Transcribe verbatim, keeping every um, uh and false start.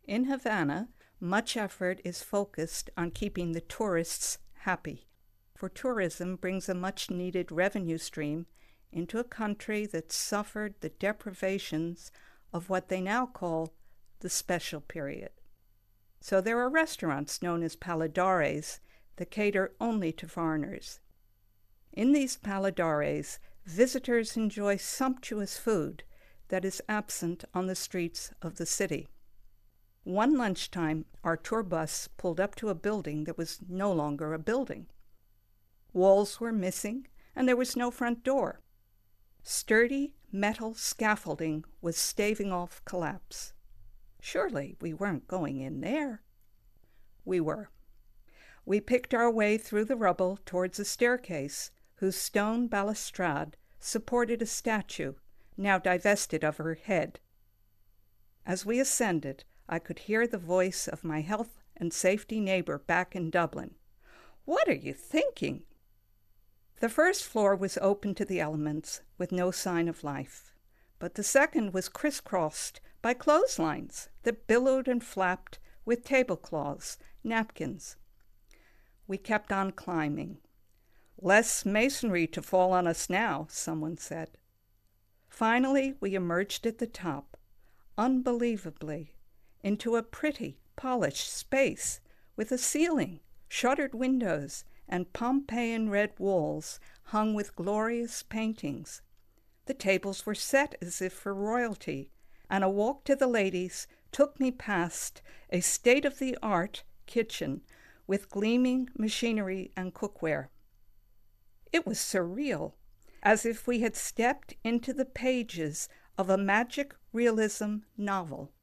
In Havana, much effort is focused on keeping the tourists happy, for tourism brings a much-needed revenue stream into a country that suffered the deprivations of what they now call the special period. So there are restaurants known as paladares that cater only to foreigners. In these paladares, visitors enjoy sumptuous food that is absent on the streets of the city. One lunchtime, our tour bus pulled up to a building that was no longer a building. Walls were missing, and there was no front door. Sturdy metal scaffolding was staving off collapse. Surely we weren't going in there. We were. We picked our way through the rubble towards a staircase whose stone balustrade supported a statue, now divested of her head. As we ascended, I could hear the voice of my health and safety neighbor back in Dublin. "What are you thinking?" The first floor was open to the elements, with no sign of life, but the second was crisscrossed by clotheslines that billowed and flapped with tablecloths, napkins. We kept on climbing. "Less masonry to fall on us now," someone said. Finally, we emerged at the top, unbelievably, into a pretty, polished space with a ceiling, shuttered windows, and Pompeian red walls hung with glorious paintings. The tables were set as if for royalty, and a walk to the ladies took me past a state-of-the-art kitchen with gleaming machinery and cookware. It was surreal, as if we had stepped into the pages of a magic realism novel.